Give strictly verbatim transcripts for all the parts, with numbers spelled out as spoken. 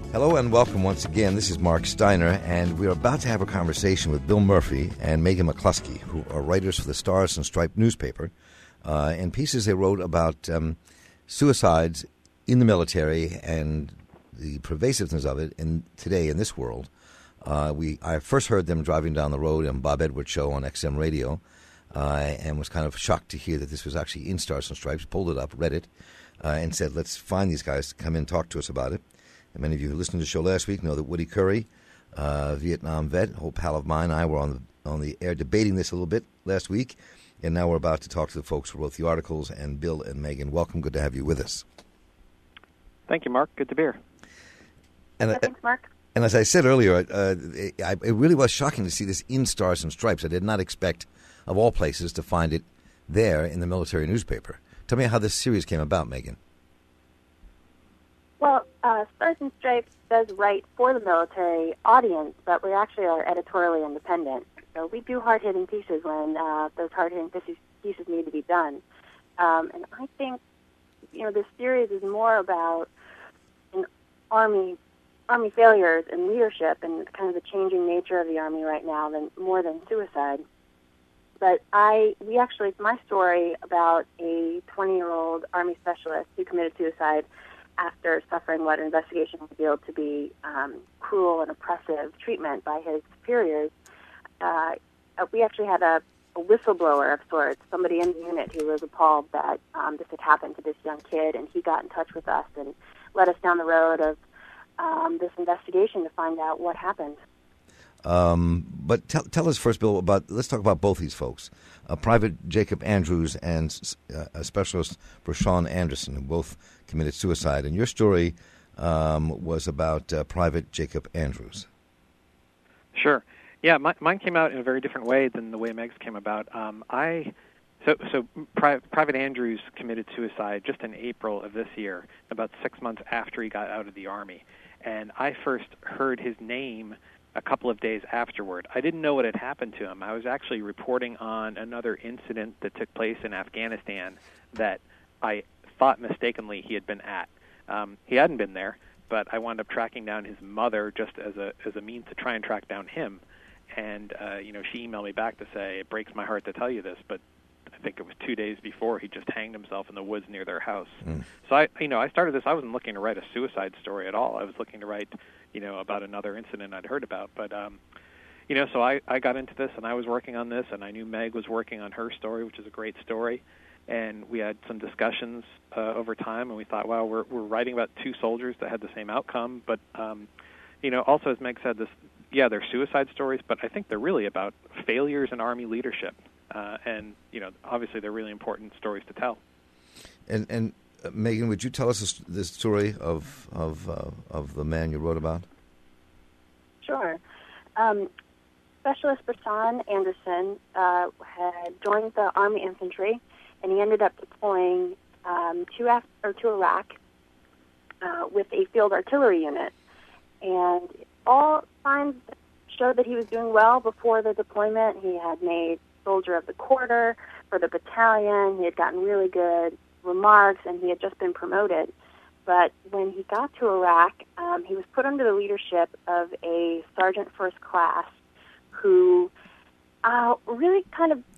Hello and welcome once again. This is Mark Steiner, and we're about to have a conversation with Bill Murphy and Megan McCluskey, who are writers for the Stars and Stripes newspaper, uh, and pieces they wrote about um, suicides in the military and the pervasiveness of it in today in this world. Uh, we I first heard them driving down the road on Bob Edwards' show on X M Radio, uh, and was kind of shocked to hear that this was actually in Stars and Stripes. Pulled it up, read it, uh, and said, "Let's find these guys to come in and talk to us about it." And many of you who listened to the show last week know that Woody Curry, uh, Vietnam vet, a whole pal of mine, and I were on the, on the air debating this a little bit last week. And now we're about to talk to the folks who wrote the articles. And Bill and Megan, welcome. Good to have you with us. Thank you, Mark. Good to be here. And, yeah, thanks, Mark. And as I said earlier, uh, it, it really was shocking to see this in Stars and Stripes. I did not expect, of all places, to find it there in the military newspaper. Tell me how this series came about, Megan. Well, uh, Stars and Stripes does write for the military audience, but we actually are editorially independent. So we do hard-hitting pieces when uh, those hard-hitting pieces, pieces need to be done. Um, and I think, you know, this series is more about an Army Army failures in leadership and kind of the changing nature of the Army right now than more than suicide. But I, we actually, it's my story about a twenty-year-old Army specialist who committed suicide after suffering what an investigation revealed to be um, cruel and oppressive treatment by his superiors. Uh, we actually had a, a whistleblower of sorts, somebody in the unit who was appalled that um, this had happened to this young kid, and he got in touch with us and led us down the road of um, this investigation to find out what happened. Um, but tell, tell us first, Bill, about, let's talk about both these folks. Uh, Private Jacob Andrews and uh, a specialist for Sean Anderson, who both committed suicide. And your story um, was about uh, Private Jacob Andrews. Sure. Yeah, my, mine came out in a very different way than the way Meg's came about. Um, I so so Pri- Private Andrews committed suicide just in April of this year, about six months after he got out of the Army. And I first heard his name a couple of days afterward. I didn't know what had happened to him. I was actually reporting on another incident that took place in Afghanistan that I thought mistakenly he had been at. Um, he hadn't been there, but I wound up tracking down his mother just as a as a means to try and track down him. And uh, you know, she emailed me back to say, "It breaks my heart to tell you this, but I think it was two days before he just hanged himself in the woods near their house." Mm. So I, you know, I started this. I wasn't looking to write a suicide story at all. I was looking to write, you know, about another incident I'd heard about. But, um, you know, so I, I got into this, and I was working on this, and I knew Meg was working on her story, which is a great story. And we had some discussions uh, over time, and we thought, wow, we're we're writing about two soldiers that had the same outcome. But, um, you know, also, as Meg said, this, yeah, they're suicide stories, but I think they're really about failures in Army leadership. Uh, and, you know, obviously they're really important stories to tell. And, and uh, Megan, would you tell us the story of of uh, of the man you wrote about? Sure. Um, Specialist Bersan Anderson uh, had joined the Army Infantry, and he ended up deploying um, to, Af- or to Iraq uh, with a field artillery unit. And all signs showed that he was doing well before the deployment. He had made Soldier of the Quarter for the battalion. He had gotten really good remarks, and he had just been promoted. But when he got to Iraq, um, he was put under the leadership of a sergeant first class who uh, really kind of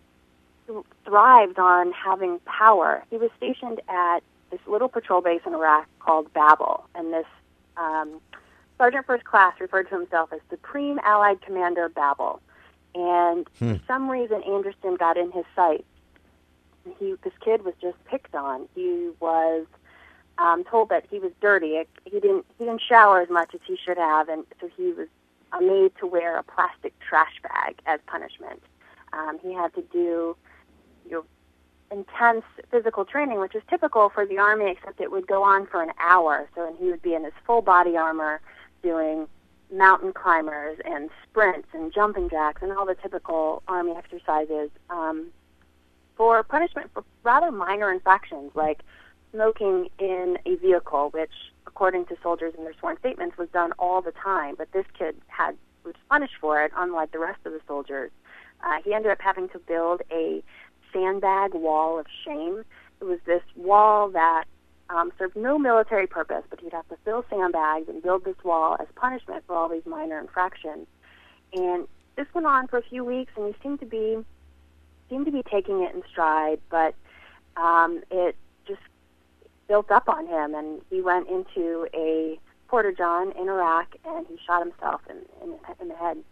thrived on having power. He was stationed at this little patrol base in Iraq called Babel, and this um, sergeant first class referred to himself as Supreme Allied Commander Babel. And hmm. for some reason, Anderson got in his sights. He, this kid was just picked on. He was um, told that he was dirty. He didn't he didn't shower as much as he should have, and so he was uh, made to wear a plastic trash bag as punishment. Um, he had to do you know, intense physical training, which is typical for the Army, except it would go on for an hour. So and he would be in his full body armor doing mountain climbers and sprints and jumping jacks and all the typical Army exercises um, for punishment for rather minor infractions like smoking in a vehicle, which, according to soldiers in their sworn statements, was done all the time. But this kid had was punished for it, unlike the rest of the soldiers. Uh, he ended up having to build a sandbag wall of shame. It was this wall that um, served no military purpose, but he'd have to fill sandbags and build this wall as punishment for all these minor infractions. And this went on for a few weeks, and he seemed to be seemed to be taking it in stride, but um, it just built up on him, and he went into a porta-john in Iraq, and he shot himself in, in, in the head.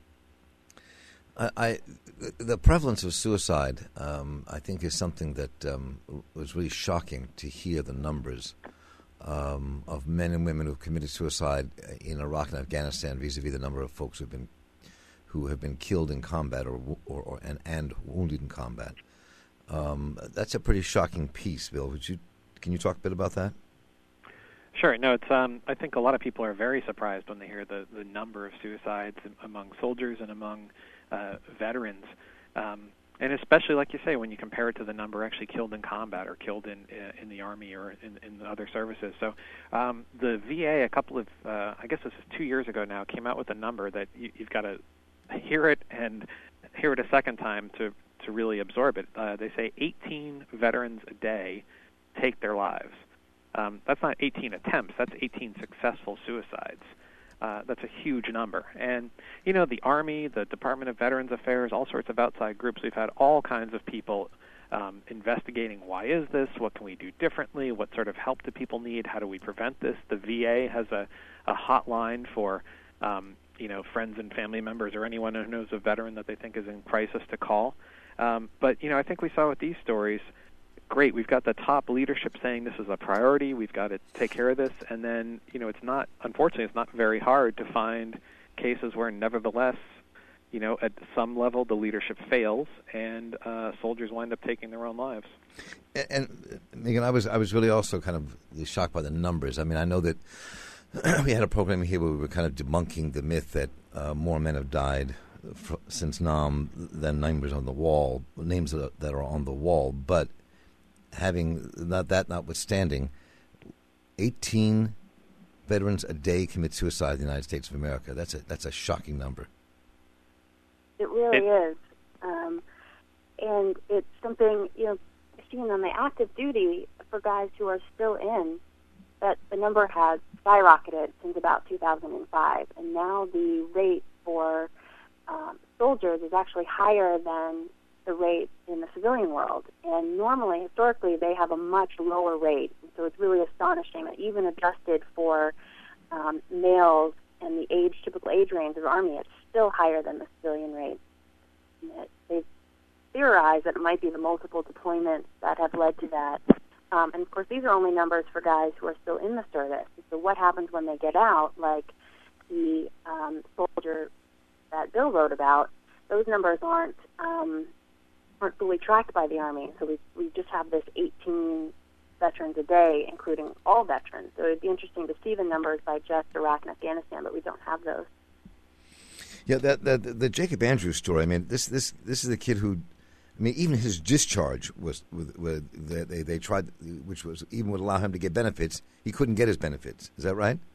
I, I, the prevalence of suicide, um, I think, is something that um, was really shocking to hear the numbers um, of men and women who've committed suicide in Iraq and Afghanistan vis-a-vis the number of folks who've been who have been killed in combat or or, or and, and wounded in combat. Um, that's a pretty shocking piece, Bill. Would you can you talk a bit about that? Sure. No, it's. Um, I think a lot of people are very surprised when they hear the, the number of suicides among soldiers and among uh, veterans, um, and especially, like you say, when you compare it to the number actually killed in combat or killed in in the Army or in, in other services. So um, the V A, a couple of, uh, I guess this is two years ago now, came out with a number that you, you've got to hear it and hear it a second time to, to really absorb it. Uh, they say eighteen veterans a day take their lives. Um, that's not eighteen attempts. That's eighteen successful suicides. Uh, that's a huge number. And, you know, the Army, the Department of Veterans Affairs, all sorts of outside groups, we've had all kinds of people um, investigating why is this, what can we do differently, what sort of help do people need, how do we prevent this. The V A has a, a hotline for, um, you know, friends and family members or anyone who knows a veteran that they think is in crisis to call. Um, but, you know, I think we saw with these stories, great, we've got the top leadership saying this is a priority, we've got to take care of this, and then, you know, it's not, unfortunately, it's not very hard to find cases where nevertheless, you know, at some level the leadership fails and uh, soldiers wind up taking their own lives. And, and Megan, I was I was really also kind of shocked by the numbers. I mean, I know that we had a program here where we were kind of debunking the myth that uh, more men have died f- since Nam than numbers on the wall, names that are, that are on the wall, but having not that notwithstanding, eighteen veterans a day commit suicide in the United States of America. That's a that's a shocking number. It really it, is, um, and it's something, you know, seen on the active duty for guys who are still in, that the number has skyrocketed since about two thousand five, and now the rate for um, soldiers is actually higher than the rate in the civilian world. And normally, historically, they have a much lower rate. So it's really astonishing that even adjusted for um, males and the age, typical age range of the Army, it's still higher than the civilian rate. And it, they've theorized that it might be the multiple deployments that have led to that. Um, and of course, these are only numbers for guys who are still in the service. So what happens when they get out, like the um, soldier that Bill wrote about, those numbers aren't um, aren't fully tracked by the Army. So we we just have this eighteen veterans a day, including all veterans. So it'd be interesting to see the numbers by just Iraq and Afghanistan, but we don't have those. Yeah, that, that the Jacob Andrews story. I mean, this this this is a kid who, I mean, even his discharge was with, with they they tried, which was even would allow him to get benefits. He couldn't get his benefits. Is that right?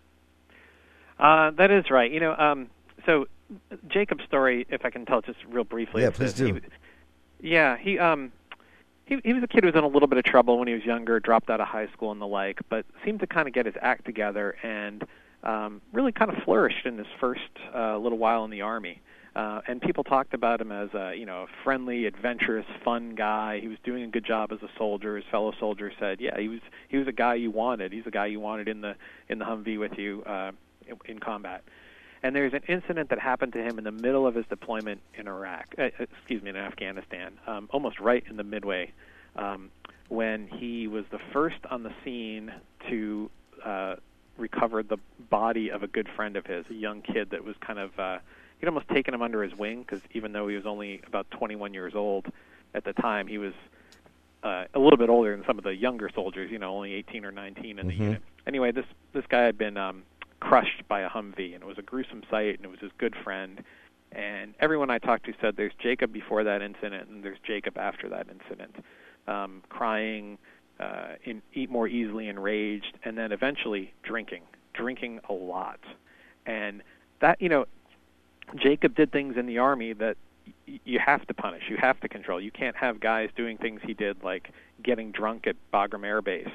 Uh, that is right. You know, um, so Jacob's story, if I can tell it just real briefly. Yeah, please do. He, yeah, he um he he was a kid who was in a little bit of trouble when he was younger, dropped out of high school and the like, but seemed to kind of get his act together and um, really kind of flourished in his first uh, little while in the Army. Uh, and people talked about him as a, you know, a friendly, adventurous, fun guy. He was doing a good job as a soldier. His fellow soldiers said, "Yeah, he was he was a guy you wanted. He's a guy you wanted in the in the Humvee with you uh, in, in combat." And there's an incident that happened to him in the middle of his deployment in Iraq, uh, excuse me, in Afghanistan, um, almost right in the midway, um, when he was the first on the scene to uh, recover the body of a good friend of his, a young kid that was kind of, uh, he'd almost taken him under his wing, because even though he was only about twenty-one years old at the time, he was uh, a little bit older than some of the younger soldiers, you know, only eighteen or nineteen in the mm-hmm. unit. Anyway, this, this guy had been Um, crushed by a Humvee, and it was a gruesome sight, and it was his good friend. And everyone I talked to said there's Jacob before that incident, and there's Jacob after that incident, um, crying, uh, in, eat more easily enraged, and then eventually drinking, drinking a lot. And that, you know, Jacob did things in the Army that y- you have to punish, you have to control. You can't have guys doing things he did, like getting drunk at Bagram Air Base,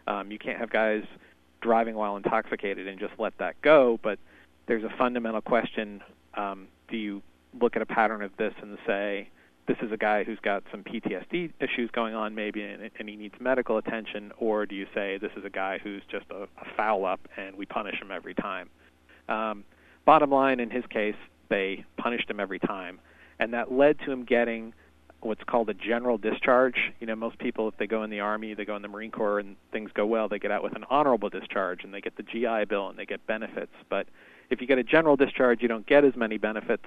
Um, you can't have guys driving while intoxicated and just let that go, but there's a fundamental question. Um, do you look at a pattern of this and say, this is a guy who's got some P T S D issues going on maybe and, and he needs medical attention, or do you say this is a guy who's just a, a foul-up and we punish him every time? Um, bottom line, in his case, they punished him every time, and that led to him getting what's called a general discharge. You know, most people, if they go in the Army, they go in the Marine Corps, and things go well, they get out with an honorable discharge, and they get the G I Bill, and they get benefits. But if you get a general discharge, you don't get as many benefits,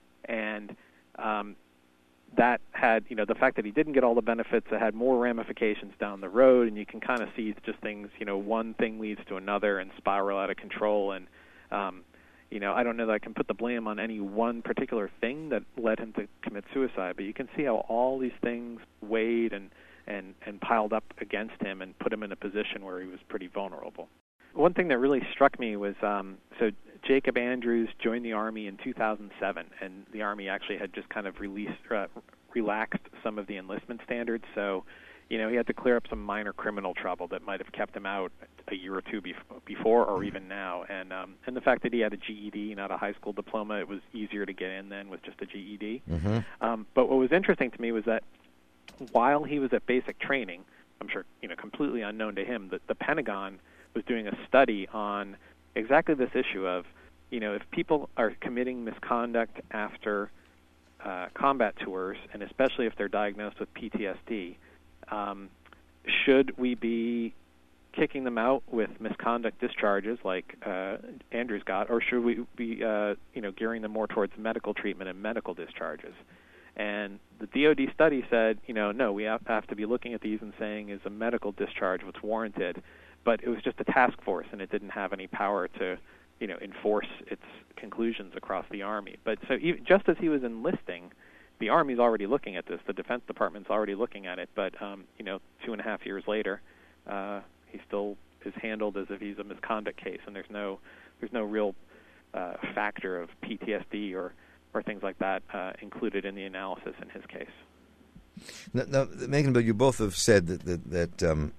and um, that had, you know, the fact that he didn't get all the benefits, it had more ramifications down the road, and you can kind of see just things, you know, one thing leads to another and spiral out of control, and um, you know, I don't know that I can put the blame on any one particular thing that led him to commit suicide, but you can see how all these things weighed and, and, and piled up against him and put him in a position where he was pretty vulnerable. One thing that really struck me was, um, so Jacob Andrews joined the Army in two thousand seven, and the Army actually had just kind of released, uh, relaxed some of the enlistment standards, so you know, he had to clear up some minor criminal trouble that might have kept him out a year or two bef- before or even now. And um, and the fact that he had a G E D, not a high school diploma, it was easier to get in then with just a G E D. Mm-hmm. Um, but what was interesting to me was that while he was at basic training, I'm sure, you know, completely unknown to him, that the Pentagon was doing a study on exactly this issue of, you know, if people are committing misconduct after uh, combat tours, and especially if they're diagnosed with P T S D, Um, should we be kicking them out with misconduct discharges like uh, Andrews got, or should we be, uh, you know, gearing them more towards medical treatment and medical discharges? And the D O D study said, you know, no, we have, have to be looking at these and saying, is a medical discharge what's warranted? But it was just a task force, and it didn't have any power to, you know, enforce its conclusions across the Army. But so even, just as he was enlisting, the Army's already looking at this. The Defense Department's already looking at it. But, um, you know, two and a half years later, uh, he still is handled as if he's a misconduct case, and there's no there's no real uh, factor of P T S D or, or things like that uh, included in the analysis in his case. Now, now Megan, but you both have said that, that, that um,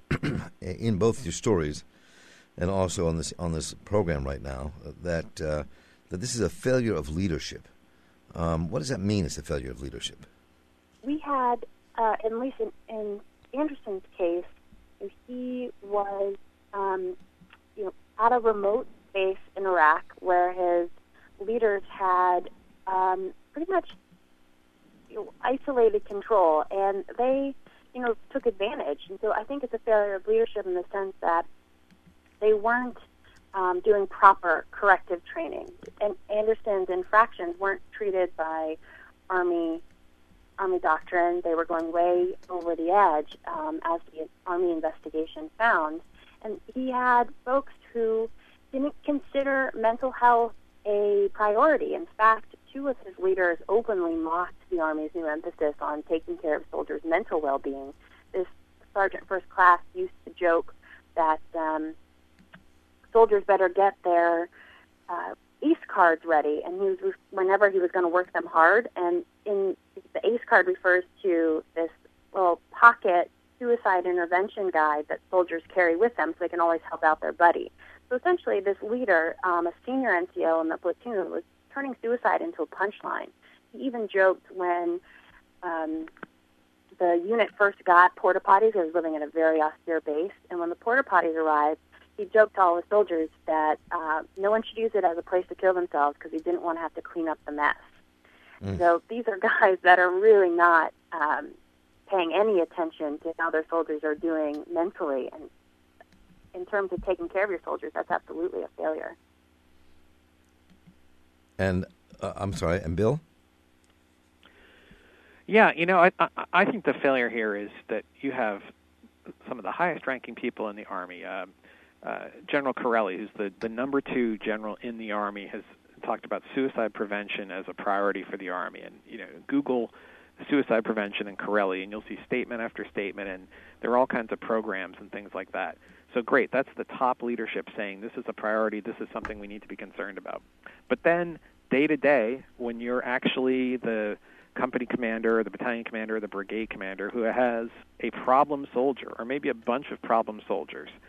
in both your stories and also on this on this program right now, that uh, that this is a failure of leadership. Um, what does that mean, it's a failure of leadership? We had, uh, at least in, in Anderson's case, he was, um, you know, at a remote base in Iraq where his leaders had um, pretty much, you know, isolated control, and they, you know, took advantage. And so I think it's a failure of leadership in the sense that they weren't Um, doing proper corrective training. And Anderson's infractions weren't treated by Army Army doctrine. They were going way over the edge, um, as the Army investigation found. And he had folks who didn't consider mental health a priority. In fact, two of his leaders openly mocked the Army's new emphasis on taking care of soldiers' mental well-being. This Sergeant First Class used to joke that um, soldiers better get their uh, ACE cards ready, and he was whenever he was going to work them hard. And in the ACE card refers to this little pocket suicide intervention guide that soldiers carry with them, so they can always help out their buddy. So essentially, this leader, um, a senior N C O in the platoon, was turning suicide into a punchline. He even joked when um, the unit first got porta potties. He was living at a very austere base, and when the porta potties arrived, he joked to all the soldiers that uh, no one should use it as a place to kill themselves because he didn't want to have to clean up the mess. Mm. So these are guys that are really not um, paying any attention to how their soldiers are doing mentally. And in terms of taking care of your soldiers, that's absolutely a failure. And uh, I'm sorry, and Bill? Yeah, you know, I, I, I think the failure here is that you have some of the highest-ranking people in the Army. Um, Uh, General Corelli, who's the, the number two general in the Army, has talked about suicide prevention as a priority for the Army. And, you know, Google suicide prevention and Corelli, and you'll see statement after statement, and there are all kinds of programs and things like that. So great, that's the top leadership saying this is a priority, this is something we need to be concerned about. But then, day to day, when you're actually the company commander or the battalion commander or the brigade commander who has a problem soldier or maybe a bunch of problem soldiers,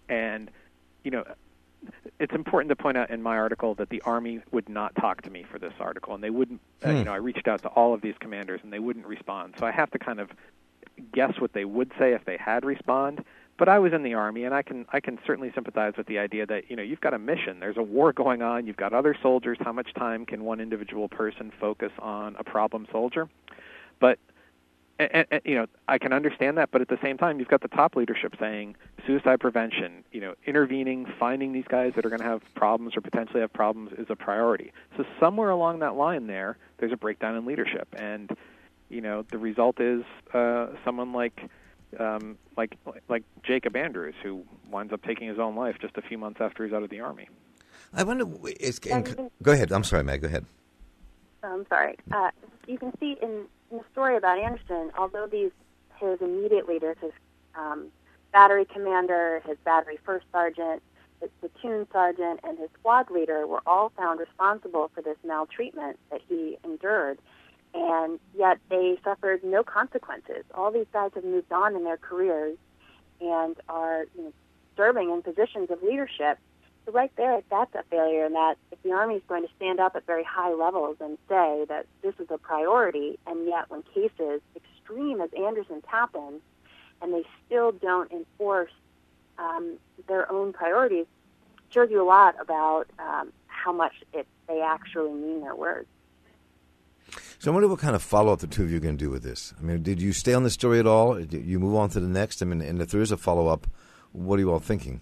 And, you know, it's important to point out in my article that the Army would not talk to me for this article, and they wouldn't, hmm. uh, you know, I reached out to all of these commanders, and they wouldn't respond. So I have to kind of guess what they would say if they had respond. But I was in the Army, and I can I can certainly sympathize with the idea that, you know, you've got a mission. There's a war going on. You've got other soldiers. How much time can one individual person focus on a problem soldier? But, and, and, you know, I can understand that. But at the same time, you've got the top leadership saying suicide prevention, you know, intervening, finding these guys that are going to have problems or potentially have problems is a priority. So somewhere along that line there, there's a breakdown in leadership. And, you know, the result is uh, someone like... Um, like like Jacob Andrews, who winds up taking his own life just a few months after he's out of the Army. I wonder. Is, in, go ahead. I'm sorry, Meg. Go ahead. I'm sorry. Uh, you can see in, in the story about Anderson, although these his immediate leaders, his um, battery commander, his battery first sergeant, his platoon sergeant, and his squad leader were all found responsible for this maltreatment that he endured. And yet they suffered no consequences. All these guys have moved on in their careers and are, you know, serving in positions of leadership. So right there, that's a failure, and that if the Army is going to stand up at very high levels and say that this is a priority, and yet when cases extreme as Anderson's happen, and they still don't enforce um, their own priorities, shows you a lot about um, how much it, they actually mean their words. So I wonder what kind of follow-up the two of you are going to do with this. I mean, did you stay on the story at all? Did you move on to the next? I mean, and if there is a follow-up, what are you all thinking?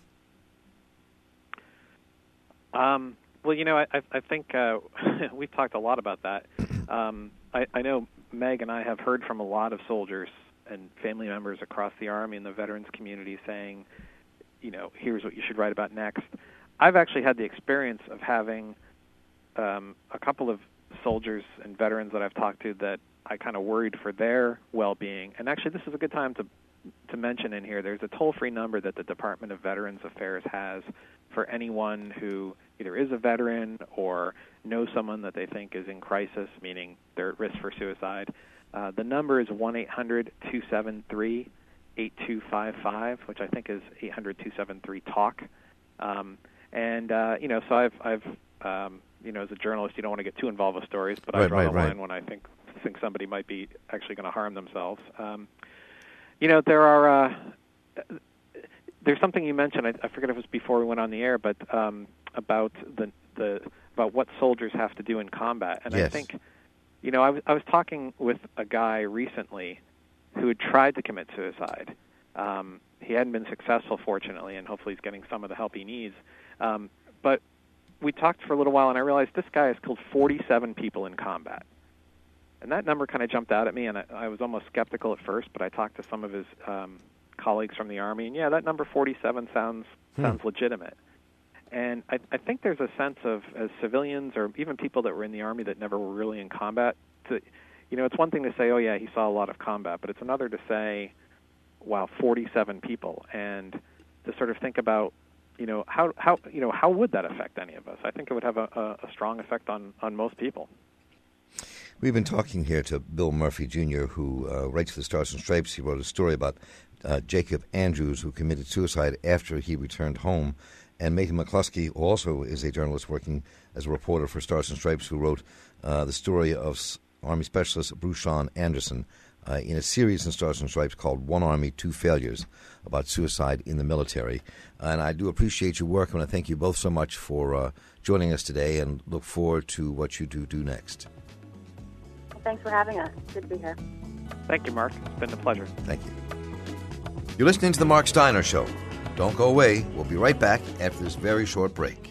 Um, well, you know, I, I think uh, we've talked a lot about that. Um, I, I know Meg and I have heard from a lot of soldiers and family members across the Army and the veterans community saying, you know, here's what you should write about next. I've actually had the experience of having um, a couple of soldiers and veterans that I've talked to that I kind of worried for their well-being. And actually, this is a good time to to mention in here, there's a toll-free number that the Department of Veterans Affairs has for anyone who either is a veteran or knows someone that they think is in crisis, meaning they're at risk for suicide. Uh, the number is one eight hundred two seven three eight two five five, which I think is eight hundred two seven three talk. Um, and, uh, you know, so I've... I've um, you know, as a journalist, you don't want to get too involved with stories, but right, I draw right, the line right. when I think think somebody might be actually going to harm themselves. Um, you know, there are uh, there's something you mentioned. I, I forget if it was before we went on the air, but um, about the the about what soldiers have to do in combat. And yes. I think, you know, I was I was talking with a guy recently who had tried to commit suicide. Um, he hadn't been successful, fortunately, and hopefully he's getting some of the help he needs. Um, but we talked for a little while, and I realized this guy has killed forty-seven people in combat. And that number kind of jumped out at me, and I, I was almost skeptical at first, but I talked to some of his um, colleagues from the Army, and yeah, that number forty-seven sounds hmm. sounds legitimate. And I, I think there's a sense of, as civilians or even people that were in the Army that never were really in combat, to, you know, it's one thing to say, oh, yeah, he saw a lot of combat, but it's another to say, wow, forty-seven people, and to sort of think about, you know, how how you know how would that affect any of us? I think it would have a, a, a strong effect on, on most people. We've been talking here to Bill Murphy, Junior, who uh, writes for the Stars and Stripes. He wrote a story about uh, Jacob Andrews, who committed suicide after he returned home, and Megan McCluskey, who also is a journalist working as a reporter for Stars and Stripes, who wrote uh, the story of Army Specialist Bruce Sean Anderson uh, in a series in Stars and Stripes called One Army, Two Failures, about suicide in the military. And I do appreciate your work, and I thank you both so much for uh, joining us today, and look forward to what you do do next. Thanks for having us. Good to be here. Thank you, Mark. It's been a pleasure. Thank you. You're listening to The Mark Steiner Show. Don't go away. We'll be right back after this very short break.